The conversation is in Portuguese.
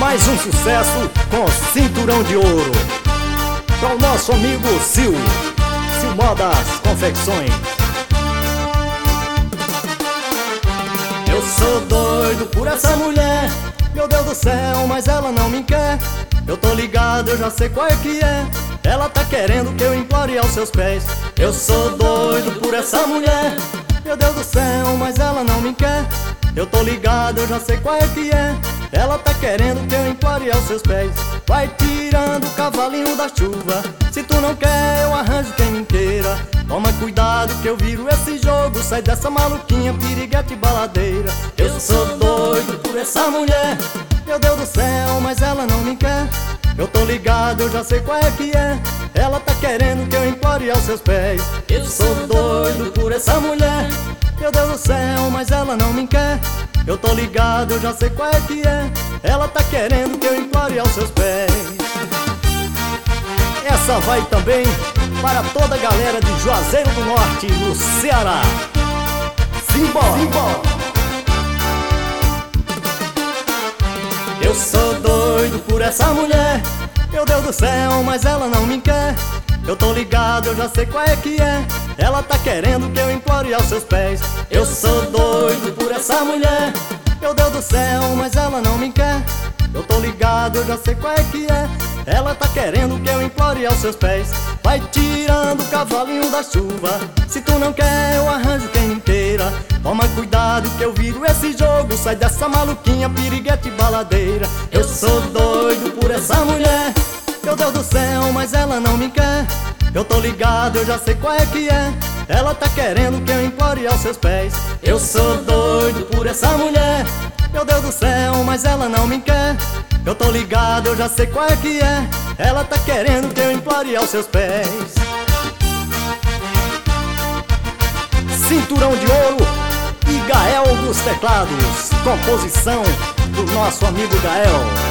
Mais um sucesso com Cinturão de Ouro para o nosso amigo Sil Modas Confecções. Eu sou doido por essa mulher, meu Deus do céu, mas ela não me quer. Eu tô ligado, eu já sei qual é que é. Ela tá querendo que eu implore aos seus pés. Eu sou doido por essa mulher, meu Deus do céu, mas ela não me quer. Eu tô ligado, eu já sei qual é que é. Ela tá querendo que eu implore aos seus pés. Vai tirando o cavalinho da chuva, se tu não quer eu arranjo quem me queira. Toma cuidado que eu viro esse jogo, sai dessa maluquinha, piriguete baladeira. Eu sou doido por essa mulher, meu Deus do céu, mas ela não me quer. Eu tô ligado, eu já sei qual é que é. Ela tá querendo que eu implore aos seus pés. Eu sou doido por essa mulher, meu Deus do céu, mas ela não me quer. Eu tô ligado, eu já sei qual é que é. Ela tá querendo que eu implore aos seus pés. Essa vai também para toda a galera de Juazeiro do Norte, no Ceará. Simbora! Eu sou doido por essa mulher, meu Deus do céu, mas ela não me quer. Eu tô ligado, eu já sei qual é que é. Ela tá querendo que eu implore aos seus pés. Eu sou doido por essa mulher, meu Deus do céu, mas ela não me quer. Eu tô ligado, eu já sei qual é que é. Ela tá querendo que eu implore aos seus pés. Vai tirando o cavalinho da chuva, se tu não quer eu arranjo quem me queira. Toma cuidado que eu viro esse jogo, sai dessa maluquinha, piriguete baladeira. Eu sou doido por essa mulher, meu Deus do céu, mas ela não me quer. Eu tô ligado, eu já sei qual é que é. Ela tá querendo que eu implore aos seus pés. Eu sou doido por essa mulher, meu Deus do céu, mas ela não me quer. Eu tô ligado, eu já sei qual é que é. Ela tá querendo que eu implore aos seus pés. Cinturão de Ouro e Gael dos teclados, composição do nosso amigo Gael.